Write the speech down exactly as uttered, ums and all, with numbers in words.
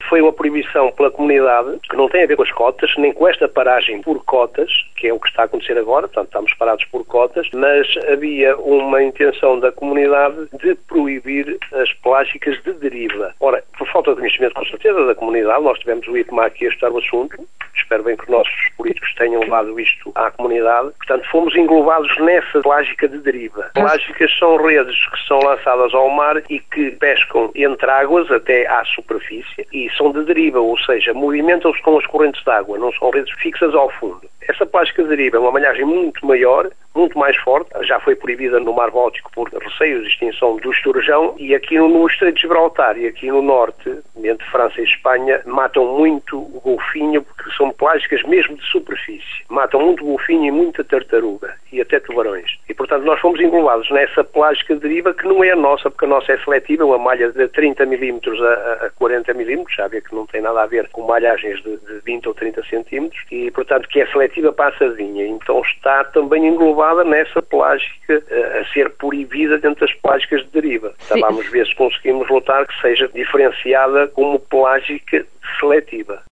foi uma proibição pela comunidade, que não tem a ver com as cotas, nem com esta paragem por cotas, que é o que está a acontecer agora, portanto estamos parados por cotas, mas havia uma intenção da comunidade de proibir as plágicas de deriva. Ora, por falta de conhecimento, com certeza, da comunidade, nós tivemos o I P M A aqui a estudar o assunto, espero bem que os nossos políticos tenham levado isto à comunidade, portanto fomos englobados nessa plágica de deriva. Plágicas são redes que são lançadas ao mar e que pescam entre águas até à superfície e são de deriva, ou seja, movimentam-se com as correntes de água, não são redes fixas ao fundo. Essa plágica de deriva é uma malhagem muito maior, muito mais forte, já foi proibida no Mar Báltico por receios de extinção do esturjão e aqui no, no Estreito de Gibraltar e aqui no norte, entre França e Espanha, matam muito o golfinho porque são plágicas mesmo de superfície. Matam muito golfinho e muita tartaruga e até tubarões. E, portanto, nós fomos englobados nessa plágica de deriva que não é a nossa, porque a nossa é seletiva, uma malha de trinta milímetros a, a quarenta milímetros, já vê que não tem nada a ver com malhagens de, de vinte ou trinta centímetros e, portanto, que é seletiva para a sardinha. Então está também englobada nessa plágica a, a ser proibida dentro das plágicas de deriva. Então, vamos ver se conseguimos lutar que seja diferenciada como plágica seletiva.